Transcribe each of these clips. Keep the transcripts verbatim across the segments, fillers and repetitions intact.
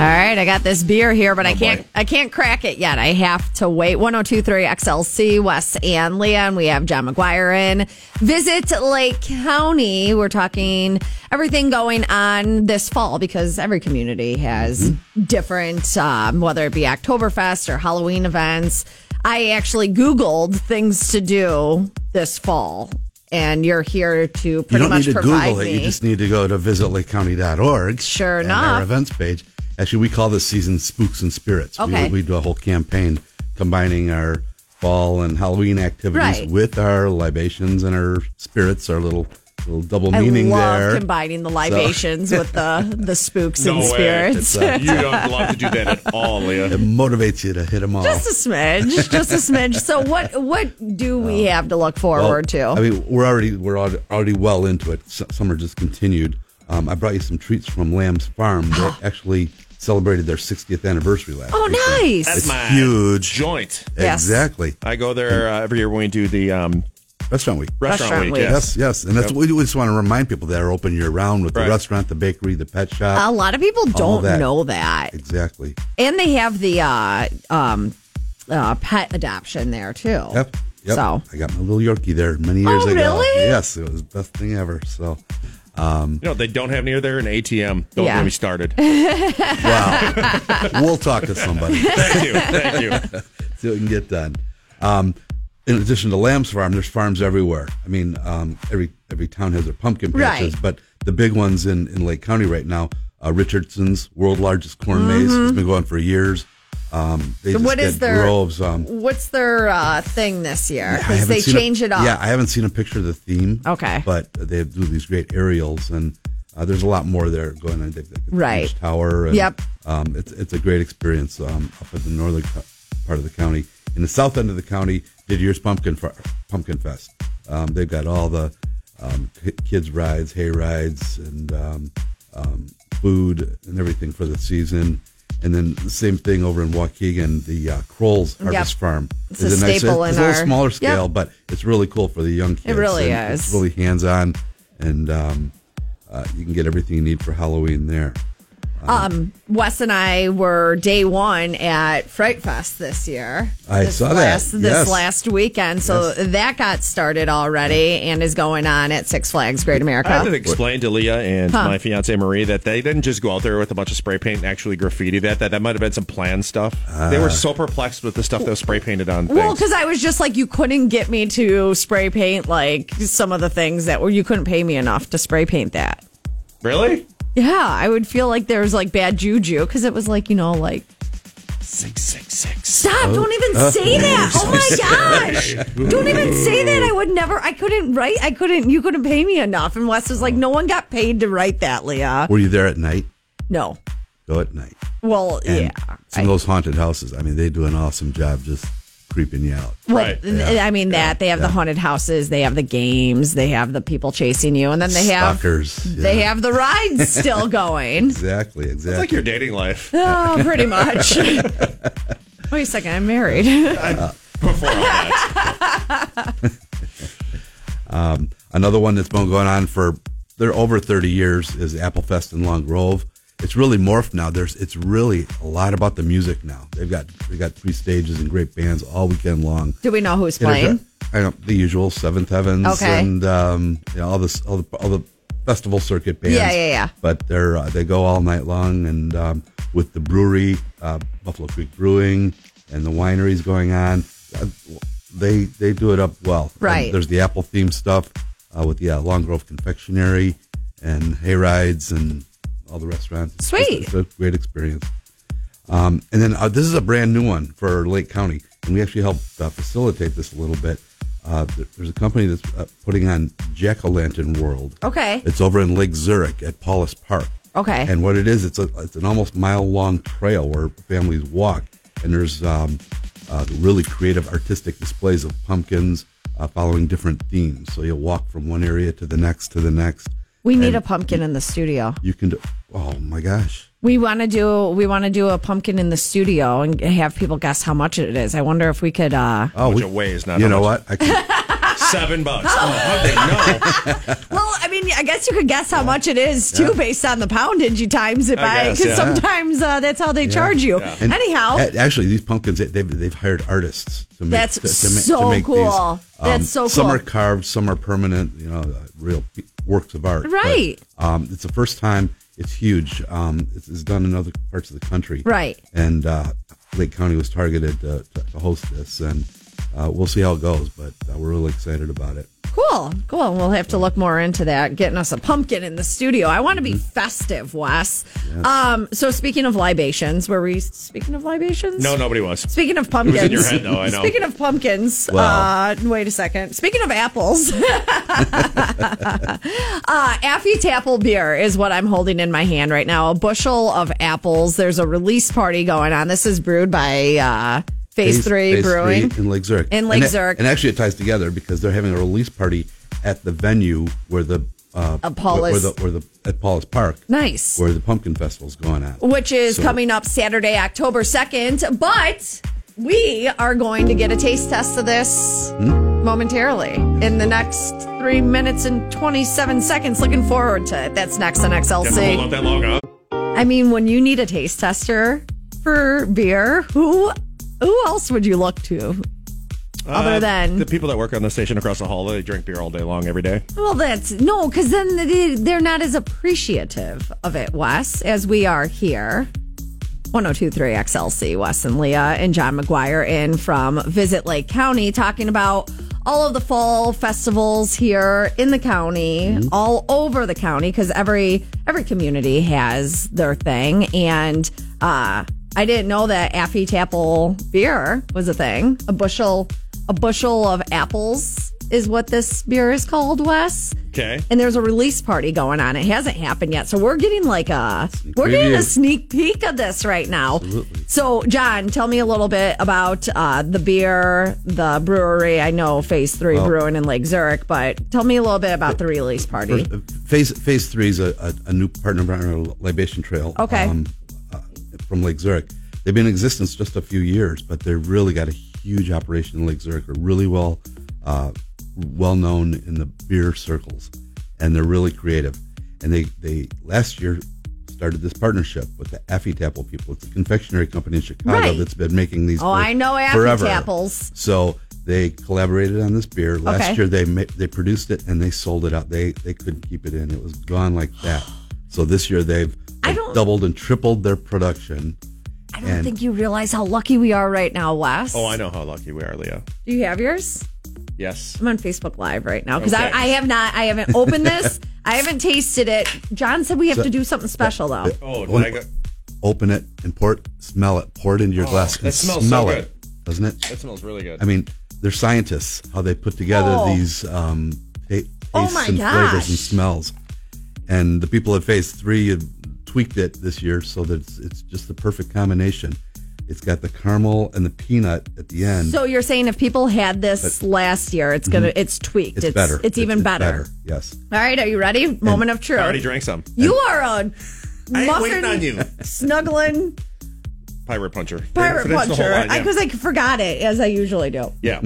right, I got this beer here, but Oh, I can't boy. I can't crack it yet. I have to wait. one oh two point three X L C, Wes and Leah, and we have John McGuire in. Visit Lake County. We're talking everything going on this fall because every community has mm-hmm. different, um, whether it be Oktoberfest or Halloween events. I actually Googled things to do this fall. And you're here to pretty you don't much need to provide Google it. me. You just need to go to visit lake county dot org. Sure and enough. our events page. Actually, we call this season Spooks and Spirits. Okay. We, we do a whole campaign combining our fall and Halloween activities Right. with our libations and our spirits, our little little double I meaning love there. combining the libations with the, the spooks No and way. spirits. It's, uh, You don't love to do that at all, Leah. It motivates you to hit them all. Just a smidge, just a smidge. So what what do we have to look forward Well, to? I mean, we're already we're al- already well into it. S- Summer just continued. Um, I brought you some treats from Lamb's Farm. They actually celebrated their sixtieth anniversary last Oh, weekend. nice. That's It's my huge. joint. Yes. Exactly. I go there uh, every year when we do the um, Restaurant week. restaurant, Restaurant week. week. Yes. Yes, yes. And that's Yep. what we just want to remind people that are open year round with Right. the restaurant, the bakery, the pet shop. A lot of people don't that. know that. Exactly. And they have the uh, um, uh, pet adoption there, too. Yep. Yep. So, I got my little Yorkie there many years Oh, ago. really? Yes, it was the best thing ever. So, You know, they don't have near there an A T M. Don't Yeah. get me started. wow. We'll talk to somebody. Thank you. Thank you. See what we can get done. Um, in addition to Lamb's Farm, there's farms everywhere. I mean, um, every every town has their pumpkin patches, Right. but the big ones in, in Lake County right now, uh, Richardson's, world largest corn maze, it's been going for years. Um, they So just what get is their- groves. Um, what's their uh, thing this year? I Because haven't they seen a- change it up. Yeah, I haven't seen a picture of the theme. Okay. But they do these great aerials, and uh, there's a lot more there going on. They've got the Right. Beach Tower. And, Yep. Um, it's it's a great experience um, up in the northern co- part of the county. In the south end of the county, Didier's Pumpkin Fa- Pumpkin Fest. Um, they've got all the um, ki- kids rides, hay rides, and um, um, food and everything for the season. And then the same thing over in Waukegan, the uh, Kroll's Harvest Yep. Farm. It's a staple it's in a little our- smaller scale, Yep. but it's really cool for the young kids. really and is. It's really hands-on, and um, uh, you can get everything you need for Halloween there. Um, Wes and I were day one at Fright Fest this year. I this saw that. last, This Yes. last weekend. So Yes. that got started already and is going on at Six Flags Great America. I had to explain to Leah and Huh. my fiance Marie that they didn't just go out there with a bunch of spray paint and actually graffiti that. That, that might have been some planned stuff. they were so perplexed with the stuff that was spray painted on things. Well, because I was just like, you couldn't get me to spray paint like some of the things that were, you couldn't pay me enough to spray paint that. Really? Yeah, I would feel like there was like bad juju because it was like, you know, like, Six, six, six. stop, don't even say that. Oh my gosh. Don't even say that. I would never, I couldn't write, I couldn't, you couldn't pay me enough. And Wes was like, no one got paid to write that, Leah. Were you there at night? No. Go at night. Well, And yeah. some of those haunted houses, I mean, they do an awesome job just creeping you out. Well, Right. th- I mean that they have the haunted houses, they have the games, they have the people chasing you, and then they have Stalkers. they yeah. have the rides still going. Exactly, exactly. It's like your dating life. Oh, pretty much. Wait a second, I'm married. Before all that. Um, another one that's been going on for they're over thirty years is Applefest in Long Grove. It's really morphed now. There's it's really a lot about the music now. They've got they got three stages and great bands all weekend long. Do we know who's You know, playing? I know the usual Seventh Heavens Okay. and um, you know all this all the, all the festival circuit bands. Yeah, yeah, yeah. But they're uh, they go all night long, and um, with the brewery, uh, Buffalo Creek Brewing, and the wineries going on, uh, they they do it up well. Right. And there's the apple themed stuff uh, with the uh, Long Grove Confectionery and hay rides and all the restaurants. It's Sweet. just- It's a great experience. Um, and then uh, this is a brand new one for Lake County, and we actually helped uh, facilitate this a little bit. Uh, there- there's a company that's uh, putting on Jack-o'-lantern World. Okay. It's over in Lake Zurich at Paulus Park. Okay. And what it is, it's a it's an almost mile long trail where families walk, and there's um, uh, really creative artistic displays of pumpkins uh, following different themes. So you'll walk from one area to the next to the next. We need And a pumpkin in the studio. You can do. Oh my gosh. We want to do we want to do a pumpkin in the studio and have people guess how much it is. I wonder if we could uh Oh, Bunch we, of ways, not you how know much. what? I can Seven bucks. Oh, how'd they know? Well, I mean, I guess you could guess how much it is, too, Yeah. based on the poundage you times it I by. guess, Because yeah. sometimes uh, that's how they charge you. Yeah. And Anyhow. a- actually, these pumpkins, they- they've, they've hired artists to make, That's to, to, so ma- to make cool. these. Um, That's so Some cool. are carved, some are permanent, you know, uh, real p- works of art. But, Right. um, it's the first time. It's huge. Um, it's, it's done in other parts of the country. Right. And uh, Lake County was targeted to, to, to host this, and uh, we'll see how it goes, but uh, we're really excited about it. Cool, cool. We'll have to look more into that. Getting us a pumpkin in the studio. I want to be festive, Wes. Um, so speaking of libations, were we speaking of libations? No, nobody was. Speaking of pumpkins, in your head, though, I know. Speaking of pumpkins, Wow. uh, wait a second. Speaking of apples, uh, Affy Tapple beer is what I'm holding in my hand right now. A bushel of apples. There's a release party going on. This is brewed by uh, Phase, Three Phase Brewing. Three in Lake Zurich. In Lake and it- Zurich. and actually, it ties together because they're having a release party at the venue where the uh, Uh, Paulus. where the, where the at Paulus Park, Nice. where the Pumpkin Festival's going on, Which is So- coming up Saturday, October second. But we are going to get a taste test of this momentarily in the next three minutes and twenty-seven seconds. Looking forward to it. That's next on X L Got to hold C. up that long, huh? I mean, when you need a taste tester for beer, who who else would you look to? Other Uh, than- the people that work on the station across the hall, they drink beer all day long every day. Well, that's no, because then they, they're not as appreciative of it, Wes, as we are here. one oh two point three X L C, Wes and Leah and John McGuire in from Visit Lake County talking about all of the fall festivals here in the county, all over the county, because every every community has their thing. And uh, I didn't know that Affy Tapple beer was a thing. A bushel, a bushel of apples is what this beer is called, Wes. Okay. And there's a release party going on. It hasn't happened yet. So we're getting like a we're getting a preview. sneak peek of this right now. So John, tell me a little bit about uh, the beer, the brewery. I know Phase Three Well- Brewing in Lake Zurich, but tell me a little bit about the release party. First, uh, phase Phase Three is a, a, a new partner of our Libation Trail. Okay. Um, uh, from Lake Zurich, they've been in existence just a few years, but they've really got a huge operation in Lake Zurich. They're really well uh, well known in the beer circles, and they're really creative. And they they last year started this partnership with the Affy Tapple people. It's a confectionery company in Chicago Right. that's been making these. Oh, for I know Affy forever. Tapples. So they collaborated on this beer last Okay. year. They ma- they produced it and they sold it out. They they couldn't keep it in. It was gone like that. So this year they've, I they've don't- doubled and tripled their production. I don't and- think you realize how lucky we are right now, Wes. Oh, I know how lucky we are, Leah. Do you have yours? Yes. I'm on Facebook Live right now because Okay. I, I have not. I haven't opened this. I haven't tasted it. John said we have So- to do something special though. Oh, did One- I go? Open it and pour it. Smell it. Pour it into your Oh, glass that and smells so smell good. it. Doesn't it? That smells really good. I mean, they're scientists. How they put together Oh. these um, ta- tastes Oh my and gosh. flavors and smells. And the people at Phase Three have tweaked it this year so that it's, it's just the perfect combination. It's got the caramel and the peanut at the end. So you're saying if people had this last year, it's gonna it's tweaked. it's, better. It's, even better. Yes. All right, are you ready? Moment of truth. I already drank some. You are a I ain't muffin waiting on you. snuggling Pirate puncher. pirate Finish the whole puncher line, yeah. because I, forgot it as I usually do. Yeah.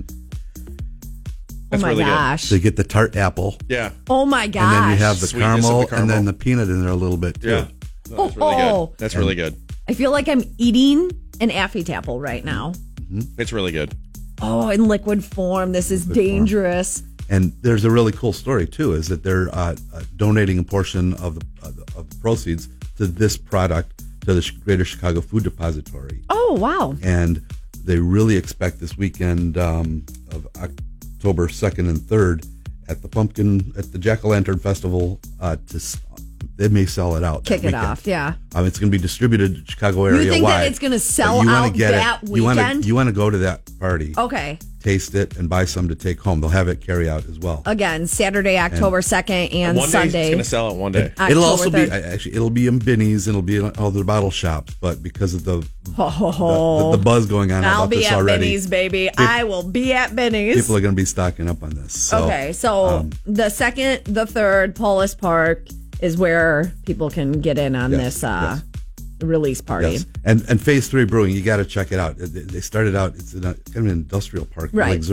Oh That's my really gosh! So you get the tart apple, good. Yeah. Oh my gosh! and then you have the Sweetness of caramel, the caramel. and then the peanut in there a little bit too. Yeah. No, that's really Oh. good. That's really good. I feel like I'm eating an Affy Tapple right now. It's really good. Oh, in liquid form. This is dangerous. And there's a really cool story too, is that they're uh, uh, donating a portion of the, of the of the proceeds to this product to the Greater Chicago Food Depository, Oh wow! and they really expect this weekend um, of October second and third at the Pumpkin at the Jack o' Lantern Festival uh, to s- they may sell it out. that Kick it weekend. off, yeah. Um, it's going to be distributed Chicago area You think wide. that it's going to but sell you wanna out get that it, you wanna- weekend? You want to go to that party, Okay. taste it, and buy some to take home. They'll have it carry out as well. Again, Saturday, October second, and One day it's Sunday. going to sell out one day. It'll also October be third. actually it'll be in Binny's and it'll be in all the bottle shops, but because of the Ho, ho, ho. the, the buzz going on I'll about be this at already, Benny's, baby. I will be at Benny's. people are going to be stocking up on this. So, okay, so um, the second, the third, Paulus Park is where people can get in on Yes, this uh, yes. release party. yes, and and Phase Three Brewing, you got to check it out. They they started out it's in a, kind of an industrial park in Right. Lake Zurich,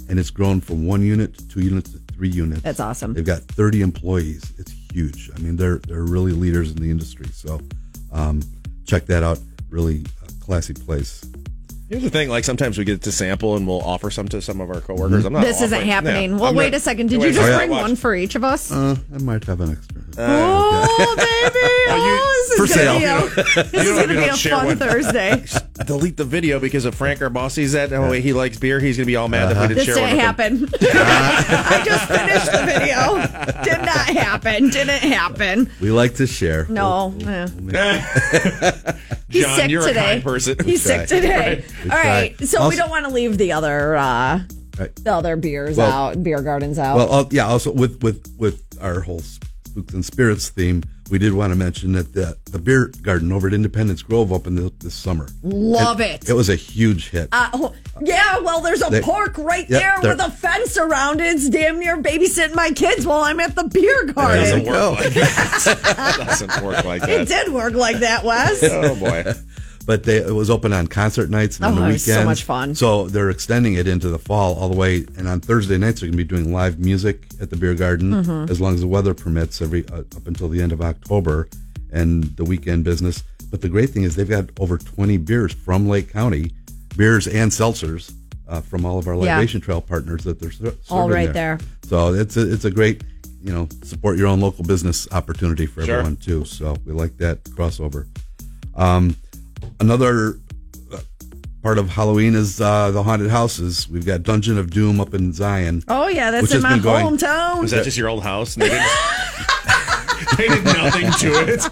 and it's grown from one unit to two units to three units. That's awesome. They've got thirty employees. It's huge. I mean, they're they're really leaders in the industry. So um, check that out. Really uh, classy place. Here's the thing, like sometimes we get to sample and we'll offer some to some of our coworkers. I'm not This isn't offering- happening. Yeah, well, I'm wait not- a second. Did wait you a just second. bring Watch. one for each of us? Uh, I might have an extra. oh, baby. Oh, this For is going sale. to be a, this is don't- gonna you be don't a share fun one. Thursday. Delete the video because if Frank, our boss, sees that, oh, wait, he likes beer, he's going to be all mad that we didn't This share one didn't with him. happen. I just finished the video. Did not happen. Didn't happen. We like to share. No. We'll- eh. we'll make- He's John, sick you're today. a kind person. He's sick today. We All right. try. So we Also- don't want to leave the other uh, Right. the other beers Well- out, beer gardens out. Well, uh, yeah. Also, with with with our whole Spooks and Spirits theme, we did want to mention that the the beer garden over at Independence Grove opened this, this summer. Love And it. It was a huge hit. Uh, oh, yeah, well, there's a They- park right Yep, there there- with a fence around it. It's damn near babysitting my kids while I'm at the beer It garden. doesn't There you work like that. It doesn't work like It that. did work like that, Wes. Oh, boy. But they, it was open on concert nights and on Oh, the it weekends. was so much fun. So they're extending it into the fall all the way. And on Thursday nights, they're going to be doing live music at the beer garden Mm-hmm. as long as the weather permits every uh, up until the end of October and the weekend business. But the great thing is they've got over twenty beers from Lake County, beers and seltzers uh, from all of our Yeah. Libation Trail partners that they're ser- serving All right there. So it's a, it's a great, you know, support your own local business opportunity for Sure. everyone too. So we like that crossover. Um, another uh, part of Halloween is uh, the haunted houses. We've got Dungeon of Doom up in Zion. Oh, yeah, that's Which in has my been going- hometown. Was that just your old house? And they didn't, they did nothing to it.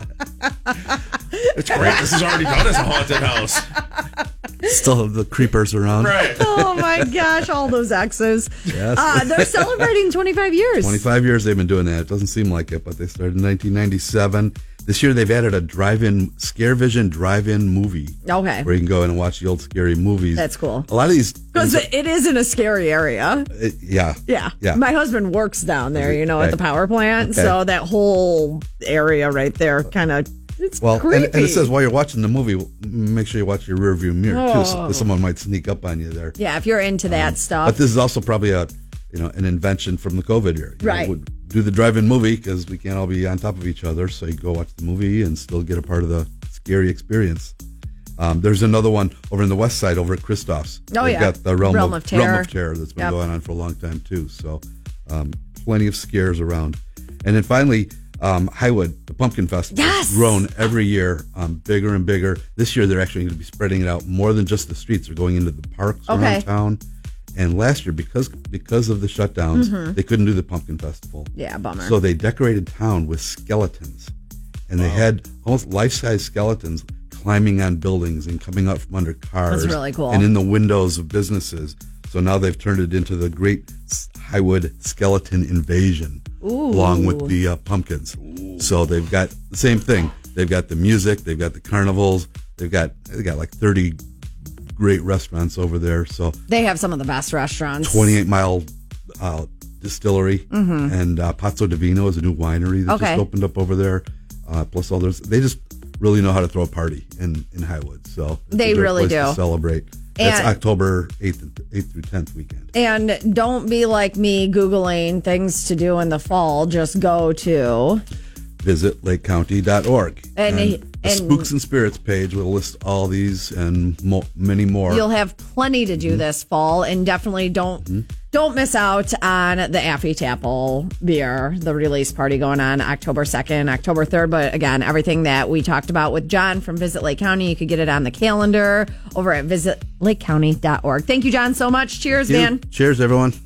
It's great. This is already done as a haunted house. Still have the creepers around. Right. Oh, my gosh, all those X's. Yes. Uh, they're celebrating twenty-five years. twenty-five years they've been doing that. It doesn't seem like it, but they started in nineteen ninety-seven. This year they've added a drive-in, Scare Vision drive-in movie. Okay. Where you can go in and watch the old scary movies. That's cool. A lot of these. Because it is in a scary area. It- yeah. Yeah. Yeah. My husband works down there, you know, at Right. the power plant. Okay. So that whole area right there kind of, it's Well, creepy. and, and it says while you're watching the movie, make sure you watch your rear view mirror too, so Oh. 'cause someone might sneak up on you there. yeah, if you're into that stuff. But this is also probably a, you know, an invention from the COVID era. You know, Right. would do the drive-in movie because we can't all be on top of each other, so you go watch the movie and still get a part of the scary experience. Um, there's another one over in the west side, over at Christoph's. Oh, They've yeah. got the Realm, Realm of, of Terror. Realm of Terror that's been Yep. going on for a long time too. So, um, plenty of scares around. And then finally, um, Highwood, the Pumpkin Festival, Yes! has grown every year, um, bigger and bigger. This year, they're actually going to be spreading it out more than just the streets. They're going into the parks Okay. around town. And last year, because because of the shutdowns, they couldn't do the Pumpkin Festival. yeah, bummer. So they decorated town with skeletons, and they had almost life-size skeletons climbing on buildings and coming up from under cars. That's really cool. And in the windows of businesses. So now they've turned it into the Great Highwood Skeleton Invasion, along with the uh, pumpkins. So they've got the same thing. They've got the music. They've got the carnivals. They've got they got like thirty great restaurants over there. So they have some of the best restaurants. twenty-eight mile uh, distillery, and uh, Pozzo Divino is a new winery that Okay. just opened up over there. Uh, plus others, they just really know how to throw a party in, in Highwood. So it's They a great really place to do. celebrate. That's And- October eighth, eighth through tenth weekend. And don't be like me Googling things to do in the fall. Just go to. Visit lake county dot org. And- the and- Spooks and Spirits page will list all these and mo- many more. You'll have plenty to do this fall, and definitely don't don't miss out on the Affy Tapple beer, the release party going on October second, October third. But again, everything that we talked about with John from Visit Lake County, you could get it on the calendar over at visit lake county dot org. Thank you, John, so much. Cheers, Thank you. man. Cheers, everyone.